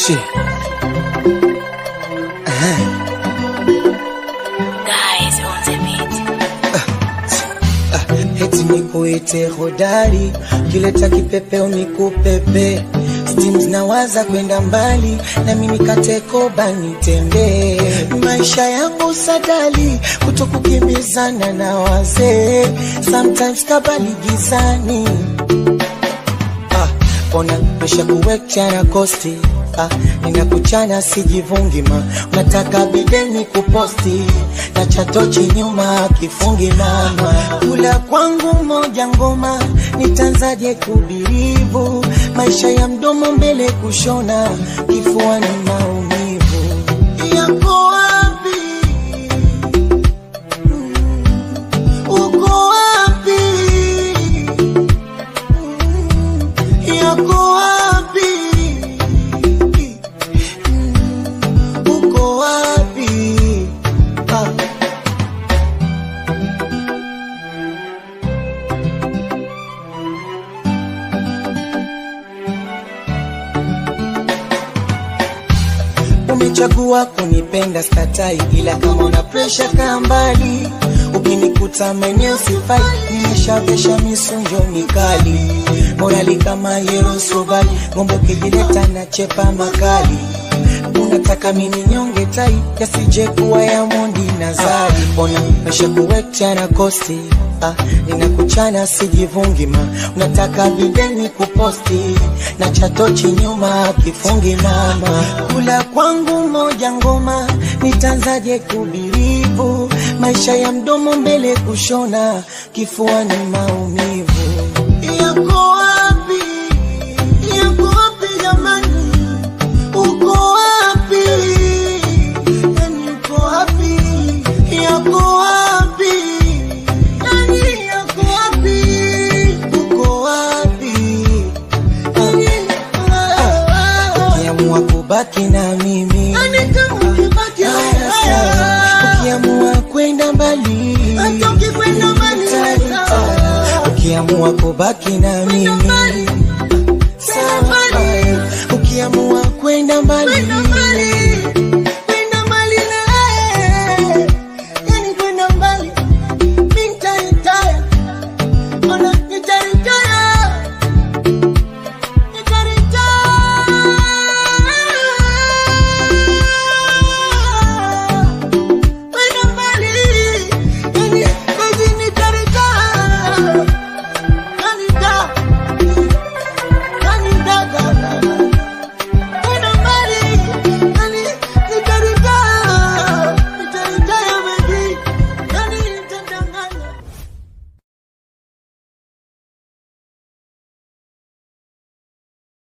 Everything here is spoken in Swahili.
Guys on the beat. Heti nikuite hodari, kileta kipepeo nikupepe. Steams nawaza kwenda mbali, na mimi katekoba nitembe. Maisha yangu sadali, kutokukimbizana na wazee. Sometimes kabali gizani. Ona pesha kuwekcha na kosti. Ninakuchana sijivungi ma. Unataka bideni kuposti, na chatochi nyuma kifungi mama. Kula kwangu moja ngoma, nitanzaje kubirivu. Maisha ya mdomo mbele kushona, kifua ni maumivu. Yako wapi? Uko wapi? Yako wapi? Uko wapi? Umechagua kunipenda skatai, ila kama una pressure kaa mbali. Ukinikuta maeneo sifai, nimeshavesha misunjo mikali. Morali kama hero sobali, ngombe kijileta na chepa makali. Unataka mini nyonge tai, yasije kuwa ya mondi na zari. Ona mesha kuwekcha na kosti, ninakuchana sijivungi ma. Unataka bideni kuposti, na chatochi nyuma kifungi mama. Kula kwangu moja ngoma, nitanzaje kubirivu. Maisha ya mdomo mbele kushona, kifua ni maumivu. Yako wapi? Yako wapi jamani? Uko wapi? Nani uko wapi? Yako wapi? Nani yako wapi? Uko wapi? Ukiamua kubaki na mimi, ukiamua kwenda mbali, ukiamua kubaki na